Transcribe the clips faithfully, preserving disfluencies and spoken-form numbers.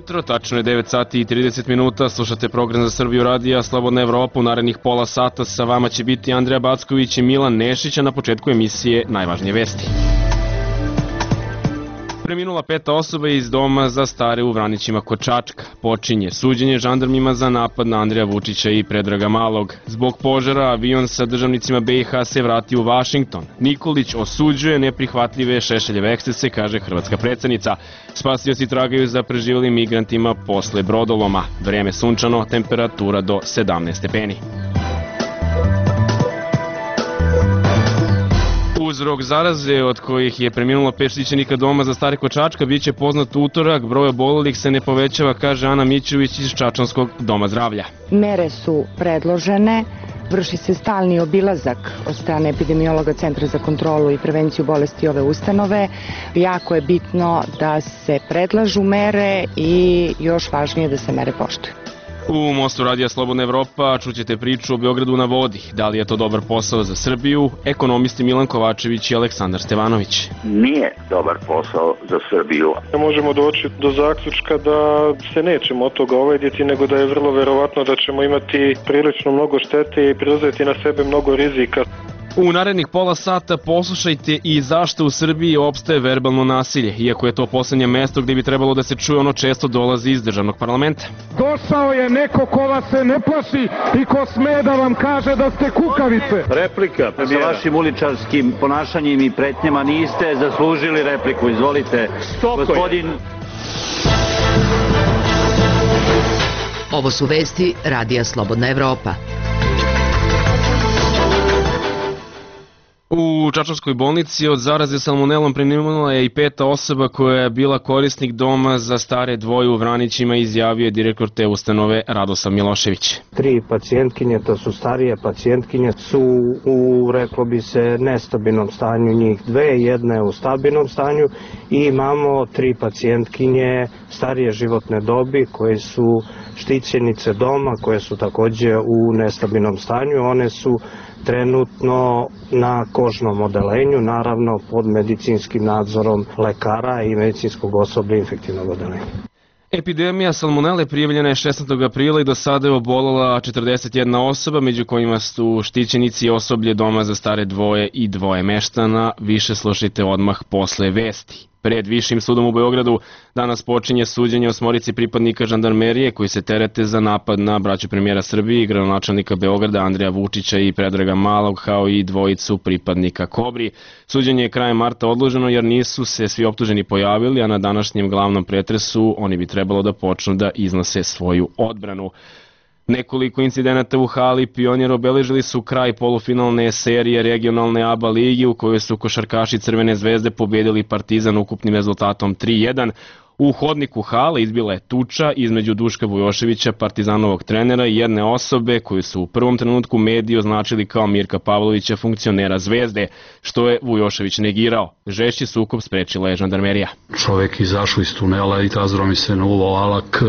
jutro, tačno je devet sati i trideset minuta, slušate program za Srbiju radija Slobodna Evropa. U narednih pola sata sa vama će biti Andreja Backović i Milan Nešić, a na početku emisije najvažnije vesti. Preminula peta osoba iz doma za stare u Vranićima kod Čačka. Počinje suđenje žandarmima za napad na Andreja Vučića i Predraga Malog. Zbog požara avion sa državnicima B i H se vrati u Vašington. Nikolić osuđuje neprihvatljive Šešeljeve ekscese, kaže hrvatska predsednica. Spasioci tragaju za preživelim migrantima posle brodoloma. Vreme sunčano, temperatura do sedamnaest stepeni. Uzrok zaraze od kojih je preminulo pet štićenika doma za stare kod Čačka biće poznat utorak, broj obolelih se ne povećava, kaže Ana Mićević iz Čačanskog doma zdravlja. Mere su predložene, vrši se stalni obilazak od strane epidemiologa Centra za kontrolu i prevenciju bolesti ove ustanove. Jako je bitno da se predlažu mere i još važnije da se mere poštuju. U Mostu radija Slobodna Evropa čućete priču o Beogradu na vodi. Da li je to dobar posao za Srbiju? Ekonomisti Milan Kovačević i Aleksandar Stevanović. Nije dobar posao za Srbiju. Možemo doći do zaključka da se nećemo od toga ovajditi, nego da je vrlo verovatno da ćemo imati prilično mnogo štete i preuzeti na sebe mnogo rizika. U narednih pola sata poslušajte i zašto u Srbiji opstaje verbalno nasilje, iako je to poslednje mesto gde bi trebalo da se čuje, ono često dolazi iz državnog parlamenta. Došao je neko ko vas se ne plaši i ko sme da vam kaže da ste kukavice. Replika. Sa vašim uličarskim ponašanjem i pretnjama niste zaslužili repliku. Izvolite. Gospodin... Ovo su vesti radija Slobodna Evropa. U Čačanskoj bolnici od zaraze salmonelom preminula je i peta osoba koja je bila korisnik doma za stare dvoje u Vranićima, izjavio je direktor te ustanove Radoslav Milošević. Tri pacijentkinje, to su starije pacijentkinje, su u, reklo bi se, nestabilnom stanju, njih dve, jedna je u stabilnom stanju i imamo tri pacijentkinje starije životne dobi koje su štićenice doma, koje su takođe u nestabilnom stanju. One su trenutno na kožnom odelenju, naravno pod medicinskim nadzorom lekara i medicinskog osoblja infektivnog odelenja. Epidemija salmonele prijavljena je šesnaestog aprila i do sada je obolala četrdeset jedna osoba, među kojima su štićenici i osoblje doma za stare dvoje i dvoje meštana. Više slušajte odmah posle vesti. Pred Višim sudom u Beogradu danas počinje suđenje osmorici pripadnika žandarmerije koji se terete za napad na braću premijera Srbije i gradonačelnika Beograda Andreja Vučića i Predraga Malog, kao i dvojicu pripadnika Kobri. Suđenje je krajem marta odloženo jer nisu se svi optuženi pojavili, a na današnjem glavnom pretresu oni bi trebalo da počnu da iznose svoju odbranu. Nekoliko incidenata u hali Pionir obeležili su kraj polufinalne serije regionalne A B A ligi u kojoj su košarkaši Crvene zvezde pobedili Partizan ukupnim rezultatom tri jedan. U hodniku hale izbila je tuča između Duška Vujoševića, Partizanovog trenera, i jedne osobe koju su u prvom trenutku mediji označili kao Mirka Pavlovića, funkcionera Zvezde, što je Vujošević negirao. Žešći sukob sprečila je žandarmerija. Čovek izašao iz tunela i tazro mi se nulao alak,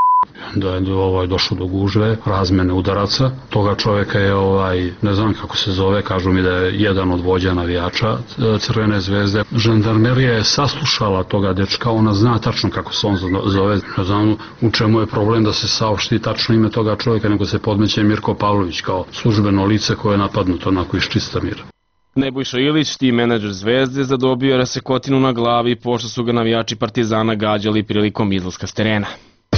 da je ovaj, došlo do gužve, razmene udaraca. Toga čoveka je, ovaj, ne znam kako se zove, kažu mi da je jedan od vođa navijača Crvene zvezde. Žandarmerija je saslušala toga dečka, ona zna tačno kako se on zove. Ne znam u čemu je problem da se saopšti tačno ime toga čoveka, nego se podmeće Mirko Pavlović kao službeno lice koje je napadnuto onako iz čista mira. Nebojša Ilić, tim menadžer Zvezde, zadobio je rasekotinu na glavi pošto su ga navijači Partizana gađali prilikom izlaska s terena.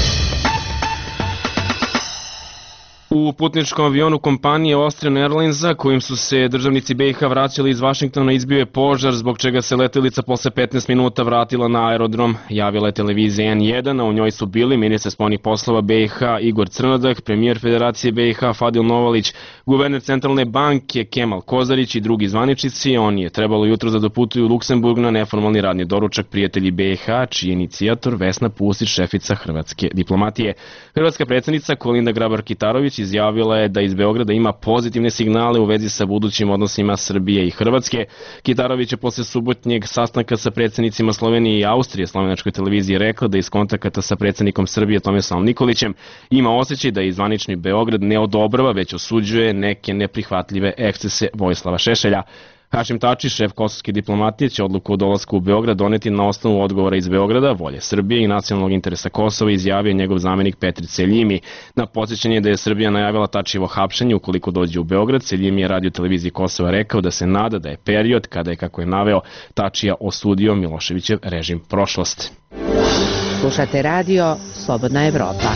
U putničkom avionu kompanije Austrian Airlinesa, kojim su se državnici B i H vraćali iz Vašingtona, izbio je požar, zbog čega se letelica posle petnaest minuta vratila na aerodrom, javila je televizija N jedan, a u njoj su bili ministar spoljnih poslova B i H Igor Crnodak, premijer Federacije B i H Fadil Novalić, guverner Centralne banke Kemal Kozarić i drugi zvaničnici. On je trebalo jutro da doputuju u Luksemburg na neformalni radni doručak prijatelji B i H, čiji je inicijator Vesna Pusić, šefica hrvatske diplomatije. Hrvatska predsjednica Kolinda Grabar-Kitarović izjavila je da iz Beograda ima pozitivne signale u vezi sa budućim odnosima Srbije i Hrvatske. Kitarović je posle subotnjeg sastanka sa predsjednicima Slovenije i Austrije slovenačkoj televiziji rekla da iz kontakata sa predsjednikom Srbije Tomislavom Nikolićem ima osjećaj da i zvanični Beograd ne odobrava, već osuđuje neke neprihvatljive ekscese Vojislava Šešelja. Hašim Tači, šef kosovske diplomatije, će odluku o dolasku u Beograd doneti na osnovu odgovora iz Beograda, volje Srbije i nacionalnog interesa Kosova, izjavio njegov zamenik Petri Celjimi. Na podsjećanje da je Srbija najavila Tačijevo hapšenje ukoliko dođe u Beograd, Celjimi je radio televiziji Kosova rekao da se nada da je period kada je, kako je naveo, Tačija osudio Miloševićev režim prošlost. Slušate radio Slobodna Evropa.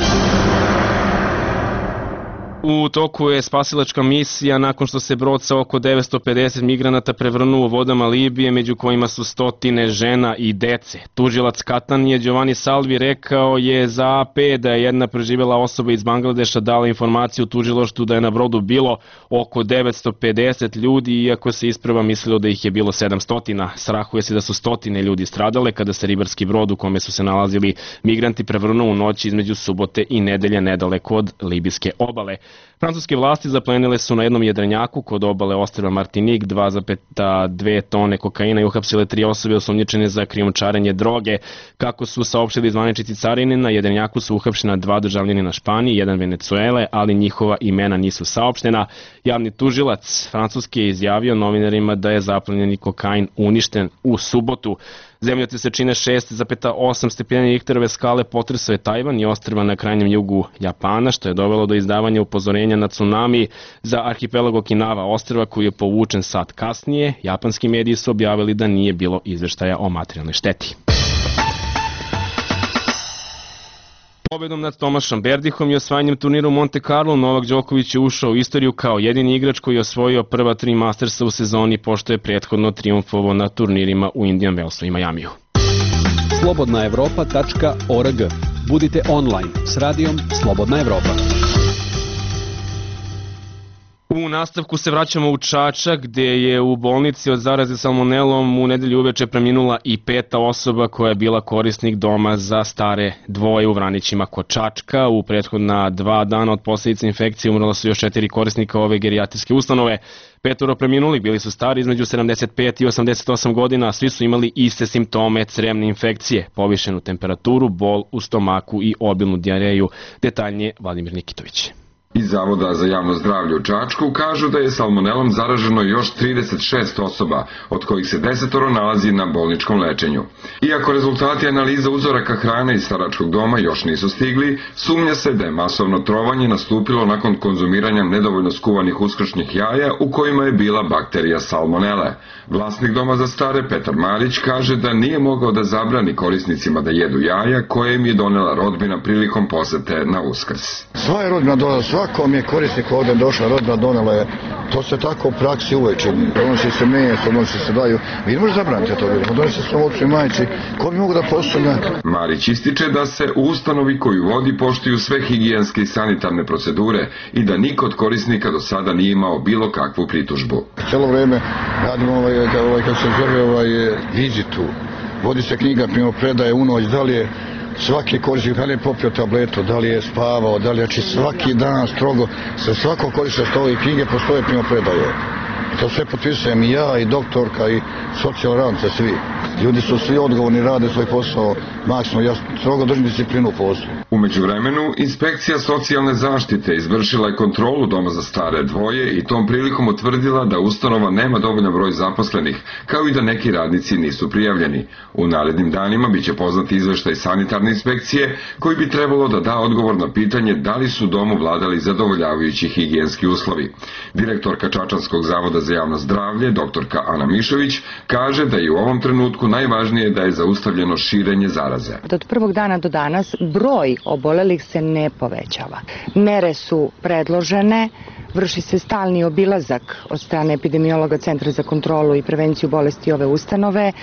U toku je spasilačka misija nakon što se brod sa oko devetsto pedeset migranata prevrnuo u vodama Libije, među kojima su stotine žena i dece. Tužilac Katanije Giovanni Salvi rekao je za A P da je jedna preživjela osoba iz Bangladeša dala informaciju tužilaštvu da je na brodu bilo oko devetsto pedeset ljudi, iako se isprva mislilo da ih je bilo sedamsto. Strahuje se da su stotine ljudi stradale kada se ribarski brod u kome su se nalazili migranti prevrnuo u noći između subote i nedelje nedaleko od libijske obale. Francuske vlasti zaplenile su na jednom jedrenjaku kod obale ostrva Martinique dva zarez dve tone kokaina i uhapsile tri osobe osumnjičene za krijumčarenje droge. Kako su saopštili zvaničnici carine, na jedrenjaku su uhapšena dva državljanina Španije, jedan Venecuele, ali njihova imena nisu saopštena. Javni tužilac Francuske je izjavio novinarima da je zaplenjeni kokain uništen u subotu. Zemljotres čine šest zarez osam stepeni Richterove skale potresao je Tajvan i ostrva na krajnjem jugu Japana, što je dovelo do izdavanja upozorenja na tsunami za arhipelag Okinawa ostrva koji je povučen sat kasnije. Japanski mediji su objavili da nije bilo izveštaja o materijalnoj šteti. Pobedom nad Tomašom Berdihom i osvajanjem turnira u Monte Carlo, Novak Đoković je ušao u istoriju kao jedini igrač koji je osvojio prva tri Mastersa u sezoni, pošto je prethodno trijumfovao na turnirima u Indian Wellsu i Majamiju. slobodna evropa tačka org. Budite online s radijom Slobodna Evropa. U nastavku se vraćamo u Čačak, gde je u bolnici od zaraze salmonelom u nedelju uveče preminula i peta osoba koja je bila korisnik doma za stare dvoje u Vranićima kod Čačka. U prethodna dva dana od posljedice infekcije umrla su još četiri korisnika ove gerijatrijske ustanove. Petoro preminulih bili su stari između sedamdeset pet i osamdeset osam godina, a svi su imali iste simptome crevne infekcije, povišenu temperaturu, bol u stomaku i obilnu dijareju. Detaljnije Vladimir Nikitović. Iz Zavoda za javno zdravlje u Čačku kažu da je salmonelom zaraženo još trideset šest osoba, od kojih se desetoro nalazi na bolničkom lečenju. Iako rezultati analiza uzoraka hrane iz staračkog doma još nisu stigli, sumnja se da je masovno trovanje nastupilo nakon konzumiranja nedovoljno skuvanih uskršnjih jaja u kojima je bila bakterija salmonele. Vlasnik doma za stare Petar Marić kaže da nije mogao da zabrani korisnicima da jedu jaja koje im je donela rodbina prilikom posete na Uskrs. Sva je rodbina donela, svakom je korisnik ovdje došla, rodbina donela je, to se tako u praksi uvek čini. Donosi se meso, donosi se daju, vi ne možete zabraniti to bilo, donosi se ocu i majci, ko bi mogu da posumnja? Marić ističe da se u ustanovi koju vodi poštuju sve higijenske i sanitarne procedure i da niko od korisnika do sada nije imao bilo kakvu pritužbu. Cijelo vreme radimo ovaj, ovaj kako se zove, ovaj vizitu, vodi se knjiga primo predaje u noć, da li je svaki korisnik, da li je popio tabletu, da li je spavao, da li je, znači svaki dan strogo, se svako koriste stoje i knjige postoje primo predaje. To sve potpisujem i ja, i doktorka, i socijalna radnica, svi. Ljudi su svi odgovorni, rade svoj posao maksimalno, ja strogo držim disciplinu u poslu. U međuvremenu, inspekcija socijalne zaštite izvršila je kontrolu doma za stare dvoje i tom prilikom utvrdila da ustanova nema dovoljan broj zaposlenih, kao i da neki radnici nisu prijavljeni. U narednim danima biće poznati izveštaj sanitarne inspekcije, koji bi trebalo da da odgovor na pitanje da li su domu vladali zadovoljavajući higijenski uslovi. Direktorka Čačanskog zavoda za javno zdravlje, doktorka Ana Mišović, kaže da je u ovom trenutku najvažnije da je zaustavljeno širenje zaraze. Od prvog dana do danas broj obolelih se ne povećava. Mere su predložene, vrši se stalni obilazak od strane epidemiologa Centra za kontrolu i prevenciju bolesti ove ustanove,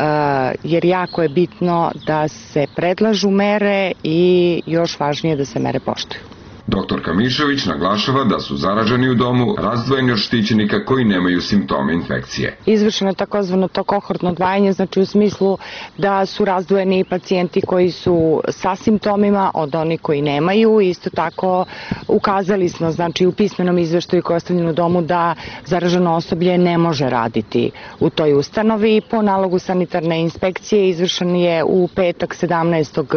jer jako je bitno da se predlažu mere i još važnije da se mere poštuju. Doktorka Mišović naglašava da su zaraženi u domu razdvojeni od štićenika koji nemaju simptome infekcije. Izvršeno je takozvano to kohortno odvajanje, znači u smislu da su razdvojeni pacijenti koji su sa simptomima od onih koji nemaju. Isto tako ukazali smo, znači u pismenom izveštaju koji je ostavljen u domu, da zaraženo osoblje ne može raditi u toj ustanovi. Po nalogu sanitarne inspekcije izvršen je u petak sedamnaestog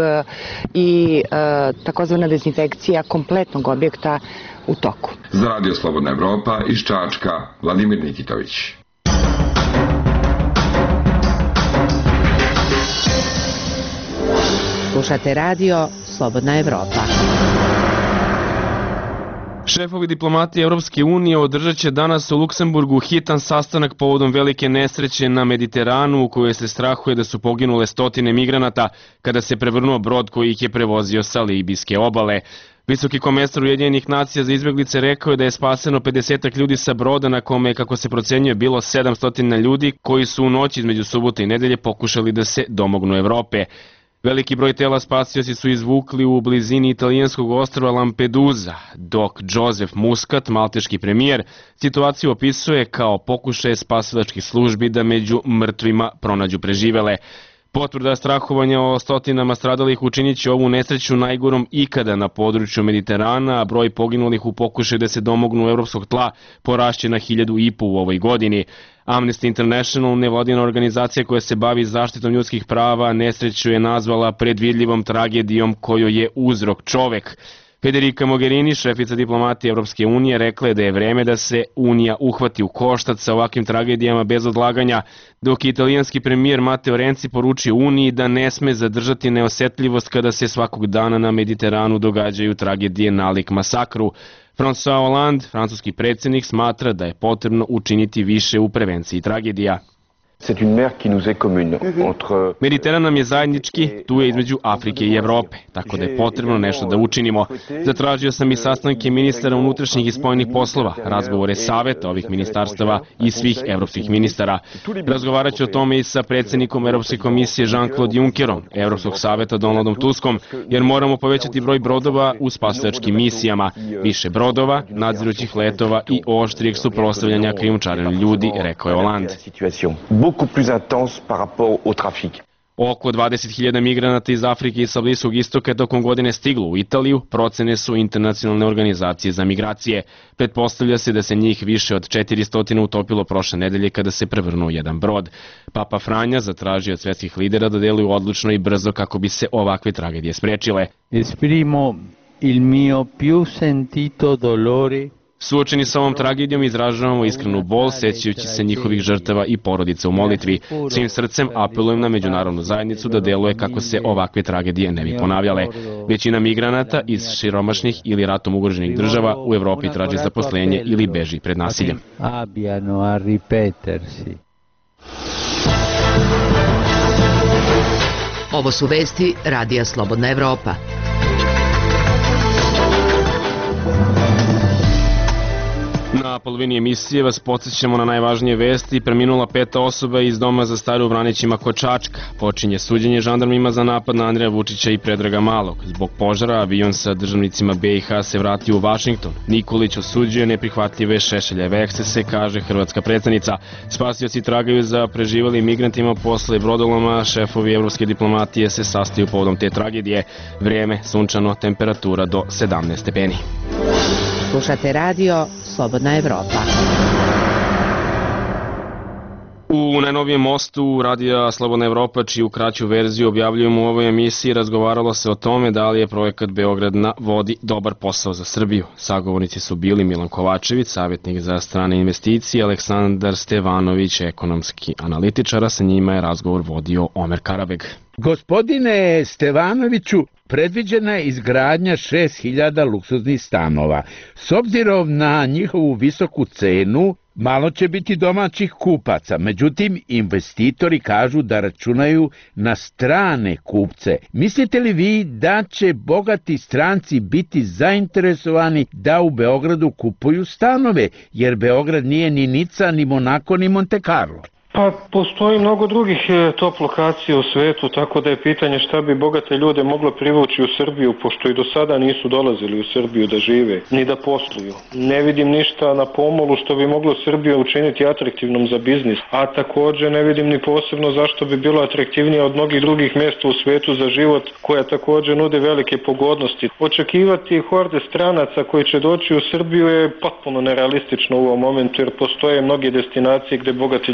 i e, takozvana dezinfekcija kompletno objekta u toku. Za Radio Slobodna Evropa iz Čačka, Vladimir Nikitović. Slušate radio Slobodna Evropa. Šefovi diplomatije Evropske unije održat će danas u Luksemburgu hitan sastanak povodom velike nesreće na Mediteranu u kojoj se strahuje da su poginule stotine migranata kada se prevrnuo brod koji ih je prevozio sa libijske obale. Visoki komesar Ujedinjenih nacija za izbjeglice rekao je da je spaseno pedeset ljudi sa broda na kome je, kako se procenjuje, bilo sedamsto ljudi koji su u noći između subote i nedelje pokušali da se domognu Evrope. Veliki broj tela spasioci su izvukli u blizini italijanskog ostrva Lampedusa, dok Joseph Muscat, malteški premijer, situaciju opisuje kao pokušaj spasilačkih službi da među mrtvima pronađu preživele. Potvrda strahovanja o stotinama stradalih učinit će ovu nesreću najgorom ikada na području Mediterana, a broj poginulih u pokušaju da se domognu evropskog tla porašće na hiljadu i po u ovoj godini. Amnesty International, nevladina organizacija koja se bavi zaštitom ljudskih prava, nesreću je nazvala predvidljivom tragedijom kojoj je uzrok čovek. Federica Mogherini, šefica diplomatije Evropske unije, rekla je da je vreme da se Unija uhvati u koštac sa ovakvim tragedijama bez odlaganja, dok italijanski premijer Matteo Renzi poručio Uniji da ne sme zadržati neosetljivost kada se svakog dana na Mediteranu događaju tragedije nalik masakru. François Hollande, francuski predsjednik, smatra da je potrebno učiniti više u prevenciji tragedija. Mediteran nam je zajednički, tu je između Afrike i Evrope, tako da je potrebno nešto da učinimo. Zatražio sam i sastanke ministara unutrašnjih i spoljnih poslova, razgovore saveta ovih ministarstava i svih evropskih ministara. Razgovarat ću o tome i sa predsjednikom Evropske komisije Jean-Claude Junckerom, Evropskog saveta Donaldom Tuskom, jer moramo povećati broj brodova u spasilačkim misijama, više brodova, nadzirućih letova i oštrijeg suprotstavljanja krijumčarenju ljudi, rekao je Hollande. beaucoup plus intense par rapport au trafic. Oko dvadeset hiljada migranata iz Afrike i sa Bliskog istoka tokom godine stiglo u Italiju, procene su Internacionalne organizacije za migracije. Pretpostavlja se da se njih više od četiristo utopilo prošle nedelje kada se prevrnuo jedan brod. Papa Franja zatražio od svetskih lidera da deluju odlučno i brzo kako bi se ovakve tragedije sprečile. Esprimo il mio più sentito dolore. Suočeni sa ovom tragedijom izražavamo iskrenu bol, sećajući se njihovih žrtava i porodica u molitvi. Svim srcem apelujem na međunarodnu zajednicu da deluje kako se ovakve tragedije ne bi ponavljale. Većina migranata iz siromašnih ili ratom ugroženih država u Evropi traži zaposlenje ili beži pred nasiljem. Ovo su vesti Radija Slobodna Evropa. Na polovini emisije vas podsjećamo na najvažnije vesti. Preminula peta osoba iz doma za stare u Vranićima kod Čačka. Počinje suđenje žandarmima za napad na Andreja Vučića i Predraga Malog. Zbog požara avion sa državnicima be i ha se vratio u Vašington. Nikolić osuđuje neprihvatljive Šešeljeve ekscese, kaže hrvatska predsednica. Spasioci tragaju za preživalim migrantima posle brodoloma. Šefovi evropske diplomatije se sastaju povodom te tragedije. Vrijeme sunčano, temperatura do sedamnaest stepeni. Slušate radio Slobodna Evropa. U najnovijem mostu Radija Slobodna Evropa, čiju kraću verziju objavljujemo u ovoj emisiji, razgovaralo se o tome da li je projekat Beograd na vodi dobar posao za Srbiju. Sagovornici su bili Milan Kovačević, savjetnik za strane investicije, Aleksandar Stevanović, ekonomski analitičar, a sa njima je razgovor vodio Omer Karabeg. Gospodine Stevanoviću, predviđena je izgradnja šest hiljada luksuznih stanova. S obzirom na njihovu visoku cenu, malo će biti domaćih kupaca, međutim investitori kažu da računaju na strane kupce. Mislite li vi da će bogati stranci biti zainteresovani da u Beogradu kupuju stanove, jer Beograd nije ni Nica, ni Monako, ni Monte Carlo? Pa postoji mnogo drugih top lokacija u svetu, tako da je pitanje šta bi bogate ljude moglo privući u Srbiju, pošto i do sada nisu dolazili u Srbiju da žive, ni da posluju. Ne vidim ništa na pomolu što bi moglo Srbiju učiniti atraktivnom za biznis, a također ne vidim ni posebno zašto bi bilo atraktivnije od mnogih drugih mjesta u svetu za život, koja također nude velike pogodnosti. Očekivati horde stranaca koji će doći u Srbiju je potpuno nerealistično u ovom momentu, jer postoje mnoge destinacije gde bogati ljudi dolaze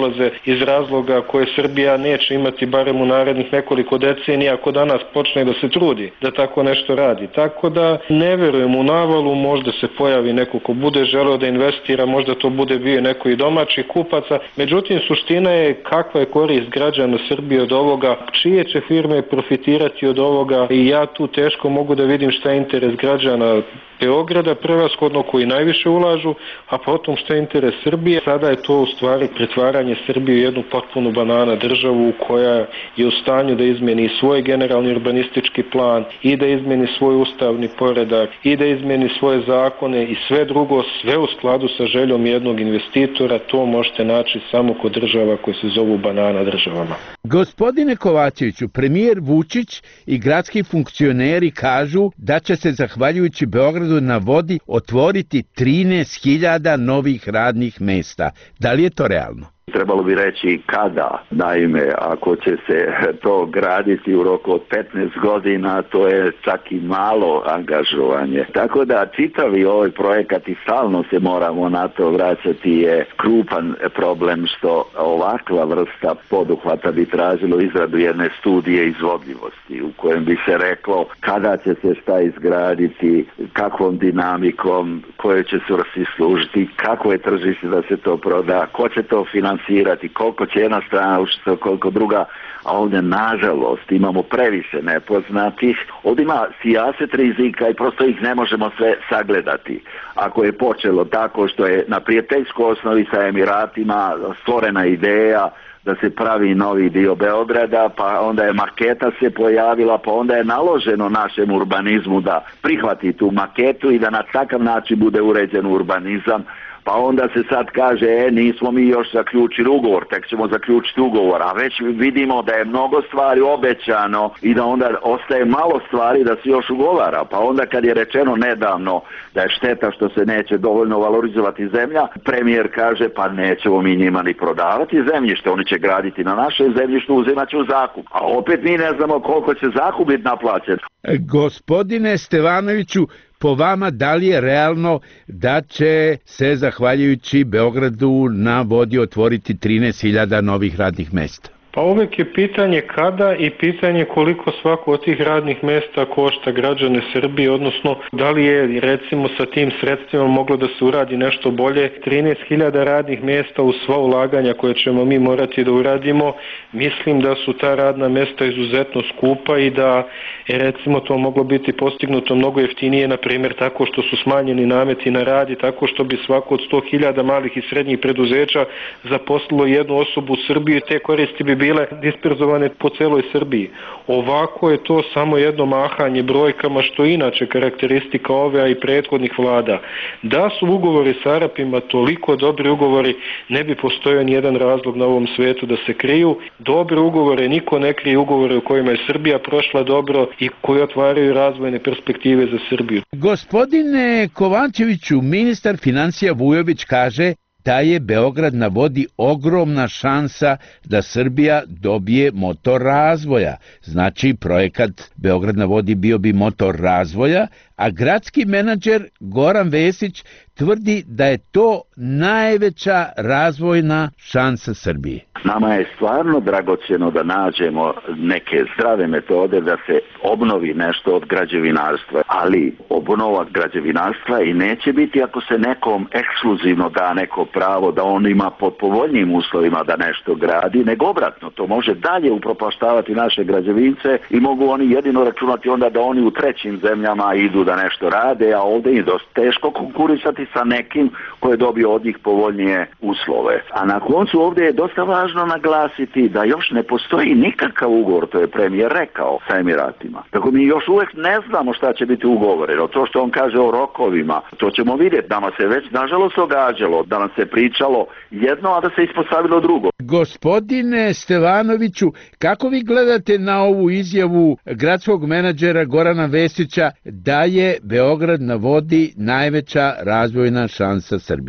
dolaze iz razloga koje Srbija neće imati barem u narednih nekoliko decenija ako danas počne da se trudi da tako nešto radi. Tako da ne verujem u navalu, možda se pojavi neko ko bude želeo da investira, možda to bude bio neko i domaćih kupaca. Međutim, suština je kakva je korist građana Srbije od ovoga, čije će firme profitirati od ovoga i ja tu teško mogu da vidim šta je interes građana Beograda, prevashodno koji najviše ulažu, a potom šta je interes Srbije. Sada je to u stvari pretvaranje Srbije u jednu potpuno banana državu koja je u stanju da izmeni svoj generalni urbanistički plan i da izmeni svoj ustavni poredak i da izmeni svoje zakone i sve drugo, sve u skladu sa željom jednog investitora. To možete naći samo kod država koje se zovu banana državama. Gospodine Kovačeviću, premijer Vučić i gradski funkcioneri kažu da će se zahvaljujući Beogradu na vodi otvoriti trinaest hiljada novih radnih mesta. Da li je to realno? Trebalo bi reći kada, naime, ako će se to graditi u roku od petnaest godina, to je čak i malo angažovanje. Tako da čitavi ovaj projekat i stalno se moramo na to vraćati je krupan problem što ovakva vrsta poduhvata bi tražilo izradu jedne studije izvodljivosti u kojem bi se reklo kada će se šta izgraditi, kakvom dinamikom, koje će svrsi služiti, kako je tržište da se to proda, ko će to finansirati, koliko će jedna strana učiti, koliko druga, a ovdje nažalost imamo previše nepoznatih. Ovdje ima sijaset rizika i prosto ih ne možemo sve sagledati. Ako je počelo tako što je na prijateljskoj osnovi sa Emiratima stvorena ideja da se pravi novi dio Beograda, pa onda je maketa se pojavila, pa onda je naloženo našem urbanizmu da prihvati tu maketu i da na takav način bude uređen urbanizam. Pa onda se sad kaže, e, nismo mi još zaključili ugovor, tek ćemo zaključiti ugovor, a već vidimo da je mnogo stvari obećano i da onda ostaje malo stvari da se još ugovara. Pa onda kad je rečeno nedavno da je šteta što se neće dovoljno valorizovati zemlja, premijer kaže, pa nećemo mi njima ni prodavati zemljište, oni će graditi na našem zemljištu, uzimat će u zakup. A opet mi ne znamo koliko će zakup biti naplaćen. Gospodine Stevanoviću, po vama, da li je realno da će se, zahvaljujući Beogradu na vodi, otvoriti trinaest hiljada novih radnih mesta? Pa uvek je pitanje kada i pitanje koliko svako od tih radnih mesta košta građane Srbije, odnosno da li je recimo sa tim sredstvima moglo da se uradi nešto bolje. trinaest hiljada radnih mesta u sva ulaganja koje ćemo mi morati da uradimo, mislim da su ta radna mesta izuzetno skupa i da je recimo to moglo biti postignuto mnogo jeftinije, na primjer tako što su smanjeni nameti na rad i tako što bi svako od sto hiljada malih i srednjih preduzeća zaposlilo jednu osobu u Srbiji, te koristi bi bile disperzovane po celoj Srbiji. Ovako je to samo jedno mahanje brojkama, što je inače karakteristika ove, a i prethodnih vlada. Da su ugovori sa Arapima toliko dobri ugovori, ne bi postojao nijedan razlog na ovom svetu da se kriju. Dobre ugovore, niko ne krije ugovore u kojima je Srbija prošla dobro i koji otvaraju razvojne perspektive za Srbiju. Gospodine Kovačeviću, ministar financija Vujović kaže da je Beograd na vodi ogromna šansa da Srbija dobije motor razvoja. Znači, projekat Beograd na vodi bio bi motor razvoja, a gradski menadžer Goran Vesić tvrdi da je to najveća razvojna šansa Srbije. Nama je stvarno dragocjeno da nađemo neke zdrave metode da se obnovi nešto od građevinarstva, ali obnova građevinarstva i neće biti ako se nekom ekskluzivno da neko pravo da on ima pod povoljnim uslovima da nešto gradi, nego obratno, to može dalje upropaštavati naše građevince i mogu oni jedino računati onda da oni u trećim zemljama idu da nešto rade, a ovdje je dosta teško konkurisati sa nekim ko je dobio od njih povoljnije uslove. A na koncu ovdje je dosta važno naglasiti da još ne postoji nikakav ugovor, to je premijer rekao, sa Emiratima. Tako mi još uvijek ne znamo šta će biti ugovoreno. To što on kaže o rokovima, to ćemo vidjeti. Nama se već nažalost događalo, da nam se pričalo jedno, a da se ispostavilo drugo. Gospodine Stevanoviću, kako vi gledate na ovu izjavu gradskog menadžera Gorana Vesića da je Beograd na vodi najveća razvojna šansa Srbije?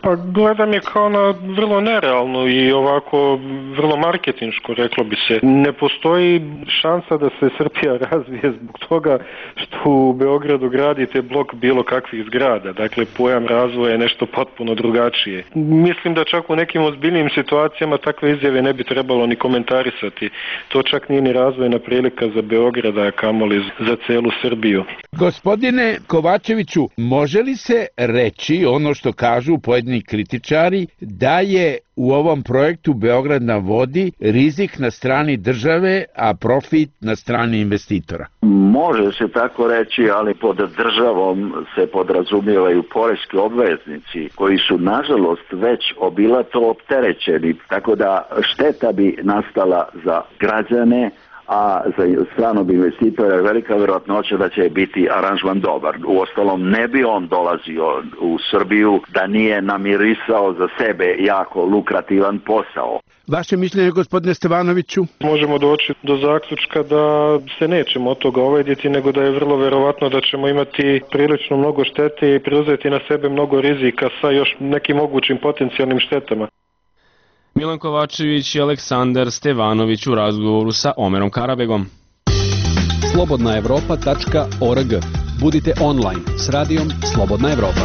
Pa gledam je kao na vrlo nerealno i ovako vrlo marketinško, reklo bi se. Ne postoji šansa da se Srbija razvije zbog toga što u Beogradu gradite blok bilo kakvih zgrada. Dakle, pojam razvoja je nešto potpuno drugačije. Mislim da čak u nekim ozbiljnim situacijama takve izjave ne bi trebalo ni komentarisati. To čak nije ni razvojna prilika za Beograda, a kamoli za celu Srbiju. Gospodine Kovačeviću, može li se reći ono što kažu pojedini kritičari, da je u ovom projektu Beograd na vodi rizik na strani države, a profit na strani investitora? Može se tako reći, ali pod državom se podrazumijevaju poreski obveznici koji su nažalost već obilato opterećeni, tako da šteta bi nastala za građane, a za stranog investitora je velika vjerojatnoća da će biti aranžman dobar. Uostalom, ne bi on dolazio u Srbiju da nije namirisao za sebe jako lukrativan posao. Vaše mišljenje, gospodine Stevanoviću? Možemo doći do zaključka da se nećemo od toga ovediti, nego da je vrlo verovatno da ćemo imati prilično mnogo štete i preuzeti na sebe mnogo rizika sa još nekim mogućim potencijalnim štetama. Milan Kovačević i Aleksandar Stevanović u razgovoru sa Omerom Karabegom. slobodna evropa tačka org. Budite online s radijom Slobodna Evropa.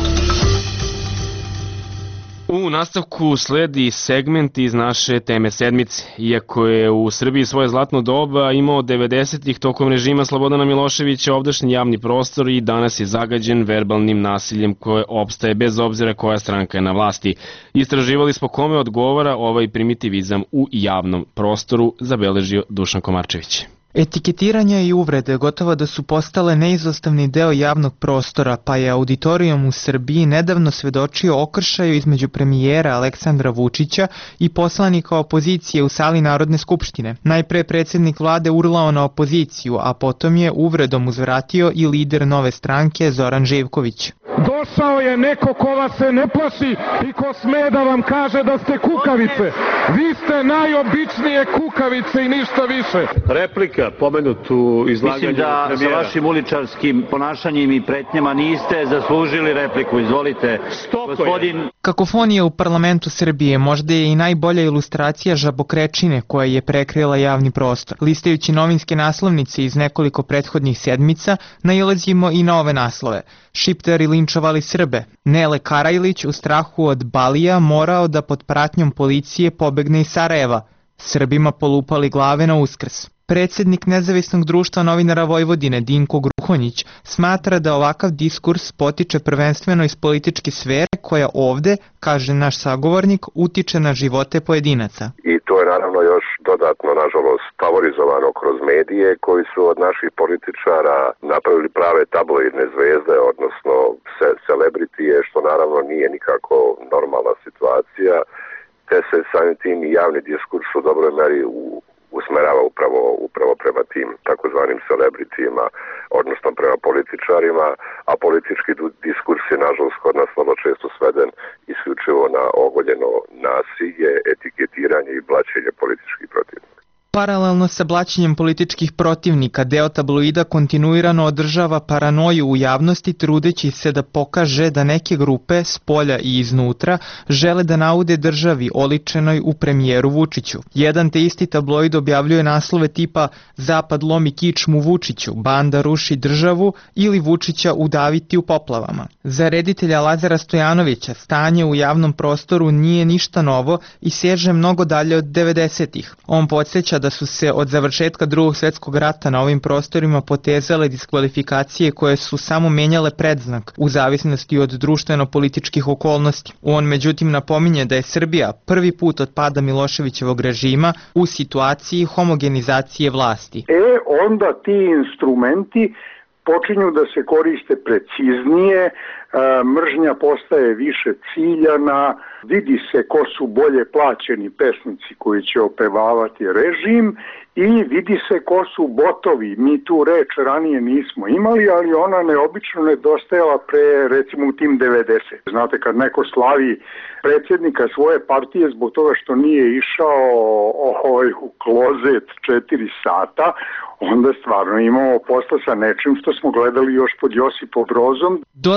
U nastavku sledi segment iz naše teme sedmice. Iako je u Srbiji svoje zlatno doba imao devedesetih tokom režima Slobodana Miloševića, ovdašnji javni prostor i danas je zagađen verbalnim nasiljem koje opstaje bez obzira koja stranka je na vlasti. Istraživali smo kome odgovara ovaj primitivizam u javnom prostoru, zabeležio Dušan Komarčević. Etiketiranje i uvrede gotovo da su postale neizostavni deo javnog prostora, pa je auditorijum u Srbiji nedavno svedočio okršaju između premijera Aleksandra Vučića i poslanika opozicije u sali Narodne skupštine. Najpre predsjednik vlade urlao na opoziciju, a potom je uvredom uzvratio i lider Nove stranke Zoran Živković. Došao je neko ko vas se ne plaši i ko sme da vam kaže da ste kukavice. Vi ste najobičnije kukavice i ništa više. Replika, pomenutu izlaganju premijera. Mislim da sa vašim uličarskim ponašanjem i pretnjama niste zaslužili repliku. Izvolite, gospodin... Kakofonija u parlamentu Srbije možda je i najbolja ilustracija žabokrečine koja je prekrila javni prostor. Listajući novinske naslovnice iz nekoliko prethodnih sedmica, nailazimo i na ove naslove. Šiptari linčovali Srbe. Nele Karajlić u strahu od Balija morao da pod pratnjom policije pobegne iz Sarajeva. Srbima polupali glave na Uskrs. Predsjednik Nezavisnog društva novinara Vojvodine Dinko Gruhonjić smatra da ovakav diskurs potiče prvenstveno iz političke sfere koja ovde, kaže naš sagovornik, utiče na živote pojedinaca. I to je naravno još dodatno, nažalost, favorizovano kroz medije koji su od naših političara napravili prave tabloidne zvezde, odnosno celebritije, što naravno nije nikako normalna situacija, te se samim tim i javni diskurs u dobroj meri u usmerava upravo, upravo prema tim takozvanim celebritijima, odnosno prema političarima, a politički diskurs je nažalost kod nas vrlo često sveden isključivo na ogoljeno nasilje, etiketiranje i blaćenje političkih protivnika. Paralelno sa blaćenjem političkih protivnika, deo tabloida kontinuirano održava paranoju u javnosti trudeći se da pokaže da neke grupe, s polja i iznutra, žele da naude državi oličenoj u premijeru Vučiću. Jedan te isti tabloid objavljuje naslove tipa Zapad lomi kičmu Vučiću, banda ruši državu ili Vučića udaviti u poplavama. Za reditelja Lazara Stojanovića stanje u javnom prostoru nije ništa novo i seže mnogo dalje od devedesetih. On podsjeća da su se od završetka drugog svjetskog rata na ovim prostorima potezale diskvalifikacije koje su samo menjale predznak u zavisnosti od društveno-političkih okolnosti. On međutim napominje da je Srbija prvi put od pada Miloševićevog režima u situaciji homogenizacije vlasti. E, onda ti instrumenti počinju da se koriste preciznije, mržnja postaje više ciljana, vidi se ko su bolje plaćeni pesnici koji će opevavati režim i vidi se ko su botovi. Mi tu reč ranije nismo imali, ali ona neobično nedostajala pre, recimo, u tim devedeset. Znate, kad neko slavi predsjednika svoje partije zbog toga što nije išao ovaj, u klozet četiri sata, onda stvarno imamo posla sa nečim što smo gledali još pod Josipom Brozom. Dodatno sve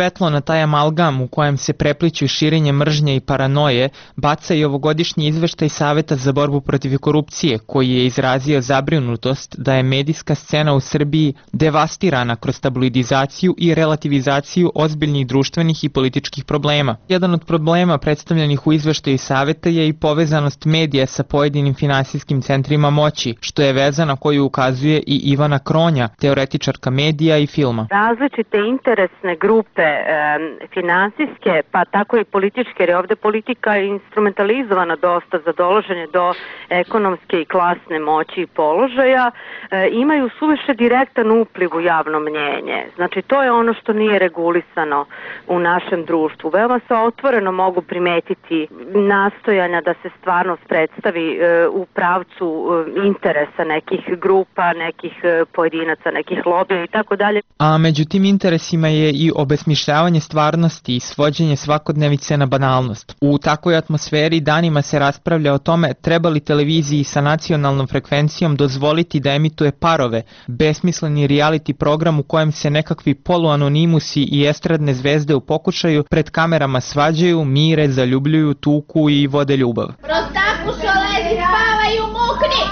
svetlo na taj amalgam u kojem se prepliću širenje mržnje i paranoje baca i ovogodišnji izveštaj Saveta za borbu protiv korupcije, koji je izrazio zabrinutost da je medijska scena u Srbiji devastirana kroz tabloidizaciju i relativizaciju ozbiljnih društvenih i političkih problema. Jedan od problema predstavljenih u izveštaju Saveta je i povezanost medija sa pojedinim finansijskim centrima moći, što je veza na koju ukazuje i Ivana Kronja, teoretičarka medija i filma. Različite interesne grupe e, finansijske, pa tako i političke, jer je ovde politika instrumentalizovana dosta za dolaženje do ekonomske i klasne moći i položaja, e, imaju suviše direktan upliv u javno mnjenje. Znači, to je ono što nije regulisano u našem društvu. Veoma se otvoreno mogu primetiti nastojanja da se stvarnost predstavi e, u pravcu e, interesa nekih grupa, nekih e, pojedinaca, nekih lobija i tako dalje. A među tim interesima je i obesmišljavanje stvarnosti i svođenje svakodnevice na banalnost. U takvoj atmosferi danima se raspravlja o tome treba li televiziji sa nacionalnom frekvencijom dozvoliti da emituje Parove, besmisleni reality program u kojem se nekakvi poluanonimusi i estradne zvezde u pokušaju pred kamerama svađaju, mire, zaljubljuju, tuku i vode ljubav. Prostakušo, lezi, spavaj u mukni!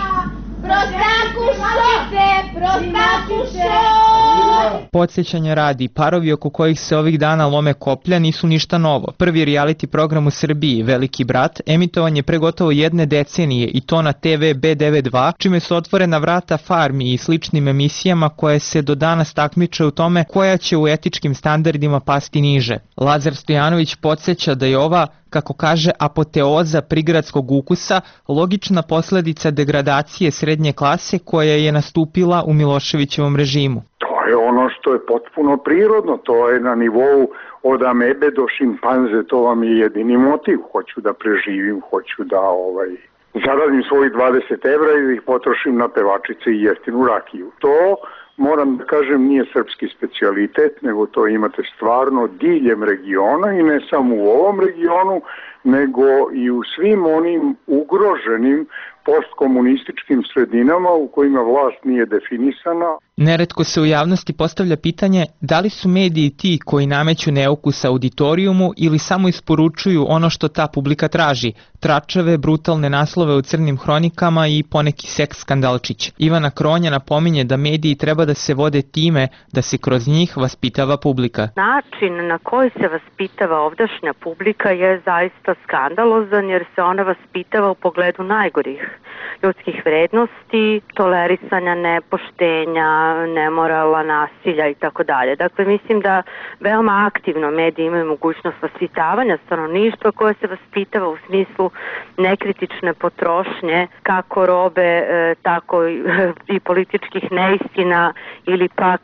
Prostakušo! Prostakušo! Podsjećanja radi, parovi oko kojih se ovih dana lome koplja nisu ništa novo. Prvi reality program u Srbiji, Veliki brat, emitovan je pre gotovo jedne decenije i to na te ve be devedeset dva, čime su otvorena vrata Farmi i sličnim emisijama koje se do danas takmiče u tome koja će u etičkim standardima pasti niže. Lazar Stojanović podsjeća da je ova, kako kaže, apoteoza prigradskog ukusa logična posledica degradacije srednje klase koja je nastupila u Miloševićevom režimu. To je ono što je potpuno prirodno, to je na nivou od amebe do šimpanze, to vam je jedini motiv. Hoću da preživim, hoću da ovaj, zaradim svojih dvadeset evra i ih potrošim na pevačice i jeftinu rakiju. To, moram da kažem, nije srpski specijalitet, nego to imate stvarno diljem regiona i ne samo u ovom regionu, nego i u svim onim ugroženim postkomunističkim sredinama u kojima vlast nije definisana. Neretko se u javnosti postavlja pitanje da li su mediji ti koji nameću neukus auditorijumu ili samo isporučuju ono što ta publika traži, tračave, brutalne naslove u crnim hronikama i poneki seks skandalčić. Ivana Kronja napominje da mediji treba da se vode time da se kroz njih vaspitava publika. Način na koji se vaspitava ovdašnja publika je zaista skandalozan jer se ona vaspitava u pogledu najgorih ljudskih vrednosti, tolerisanja nepoštenja, nemorala, nasilja i tako dalje. Dakle, mislim da veoma aktivno mediji imaju mogućnost vaspitavanja stanovništva koje se vaspitava u smislu nekritične potrošnje kako robe, tako i političkih neistina ili pak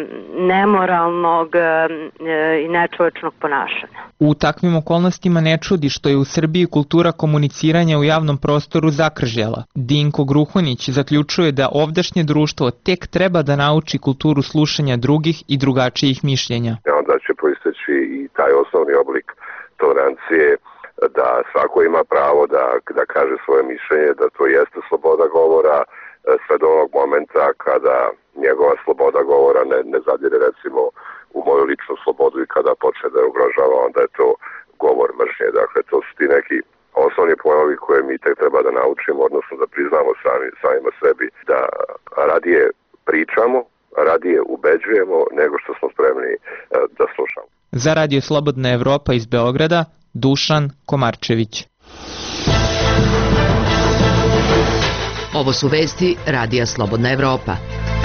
nemoralnog i nečovečnog ponašanja. U takvim okolnostima ne čudi što je u Srbiji kultura komuniciranja u javnom prostoru zakržljala. Dinko Gruhonić zaključuje da ovdašnje društvo tek treba da nauči kulturu slušanja drugih i drugačijih mišljenja. Onda će proisteći i taj osnovni oblik tolerancije da svako ima pravo da, da kaže svoje mišljenje, da to jeste sloboda govora sve do onog momenta kada njegova sloboda govora ne, ne zadire recimo u moju ličnu slobodu i kada počne da je ugrožava, onda je to govor mržnje. Dakle, to su ti neki osnovni pojmovi koje mi tek treba da naučimo, odnosno da priznamo sami, samima sebi, da radije pričamo, radije ubeđujemo nego što smo spremni da slušamo. Za Radio Slobodna Evropa iz Beograda, Dušan Komarčević. Ovo su vesti Radija Slobodna Evropa.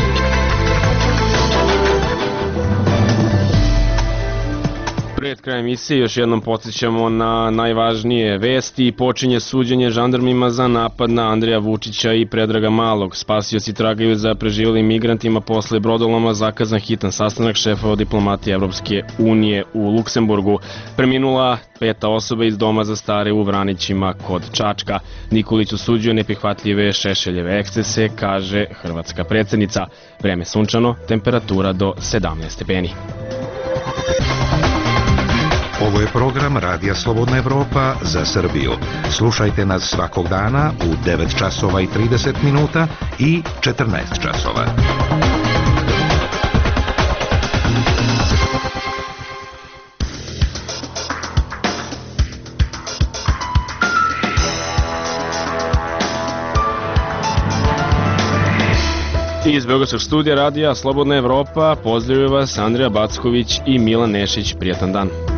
Pred krajem emisije još jednom podsjećamo na najvažnije vesti. Počinje suđenje žandarmima za napad na Andreja Vučića i Predraga Malog. Spasioci tragaju za preživelim migrantima posle brodoloma, zakazan hitan sastanak šefova diplomatije Evropske unije u Luksemburgu. Preminula peta osoba iz doma za stare u Vranićima kod Čačka. Nikolić osuđuje neprihvatljive Šešeljeve ekscese, kaže hrvatska predsjednica. Vreme sunčano, temperatura do sedamnaest stepeni. Ovo je program Radija Slobodna Evropa za Srbiju. Slušajte nas svakog dana u devet časova i trideset minuta i četrnaest časova. Iz Beogradskog studija radija Slobodna Evropa pozdravljaju vas Andrija Backović i Milan Nešić. Prijatan dan.